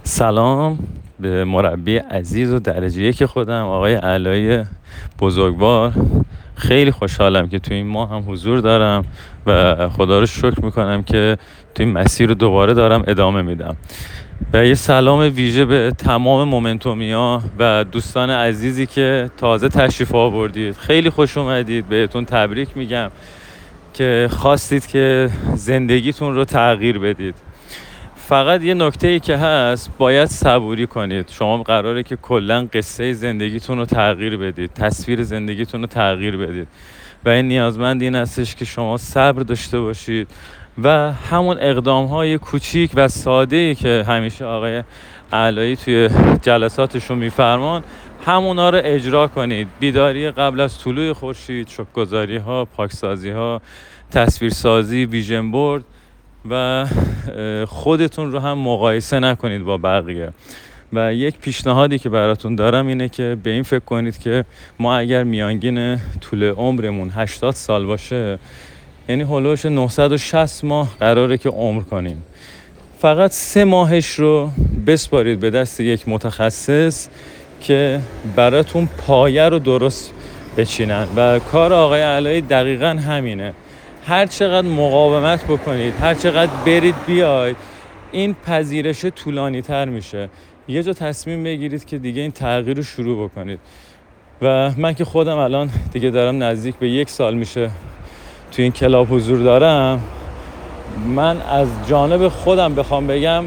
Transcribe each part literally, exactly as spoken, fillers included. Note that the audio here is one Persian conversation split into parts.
سلام به مربی عزیز و درجه یک خودم، آقای علایی بزرگوار. خیلی خوشحالم که تو این ماه هم حضور دارم و خدا رو شکر میکنم که تو این مسیر رو دوباره دارم ادامه میدم. و یه سلام ویژه به تمام مومنتومیا و دوستان عزیزی که تازه تشریف آوردید. خیلی خوش اومدید، بهتون تبریک میگم که خواستید که زندگیتون رو تغییر بدید. فقط یه نکته ای که هست، باید صبوری کنید. شما قراره که کلا قصه زندگیتون رو تغییر بدید، تصویر زندگیتون رو تغییر بدید و این نیازمند این هستش که شما صبر داشته باشید و همون اقدام های کوچیک و ساده ای که همیشه آقای علایی توی جلساتشون میفرمان همونا رو اجرا کنید. بیداری قبل از طلوع خورشید، شکرگزاری ها، پاکسازی ها، تصویرسازی، ویژن بورد و خودتون رو هم مقایسه نکنید با بقیه. و یک پیشنهادی که براتون دارم اینه که به این فکر کنید که ما اگر میانگین طول عمرمون هشتاد سال باشه، یعنی هولوش نهصد و شصت ماه قراره که عمر کنیم. فقط سه ماهش رو بسپارید به دست یک متخصص که براتون پایه رو درست بچینن و کار آقای علایی دقیقاً همینه. هر چقدر مقاومت بکنید، هر چقدر برید بیاید، این پذیرش طولانی تر میشه. یه جا تصمیم بگیرید که دیگه این تغییر رو شروع بکنید. و من که خودم الان دیگه دارم نزدیک به یک سال میشه تو این کلاب حضور دارم، من از جانب خودم بخوام بگم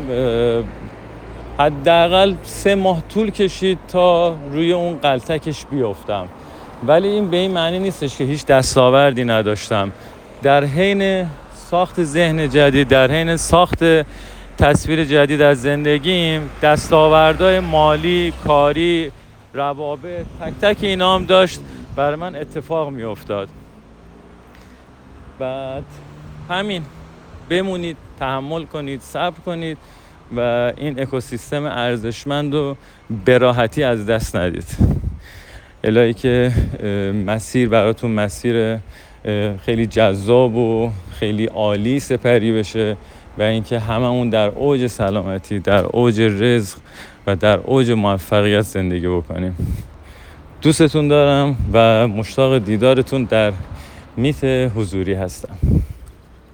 حداقل سه ماه طول کشید تا روی اون غلطکش بیفتم. ولی این به این معنی نیستش که هیچ دستاوردی نداشتم. در حین ساخت ذهن جدید، در حین ساخت تصویر جدید از زندگیم، دستاوردهای مالی، کاری، روابط، تک تک اینا هم داشت برای من اتفاق می افتاد. بعد همین، بمونید، تحمل کنید، صبر کنید و این اکوسیستم ارزشمند رو به راحتی از دست ندید. الهی که مسیر براتون مسیر خیلی جذاب و خیلی عالی سپری بشه و اینکه هممون در اوج سلامتی، در اوج رزق و در اوج موفقیت زندگی بکنیم. دوستتون دارم و مشتاق دیدارتون در میت حضوری هستم.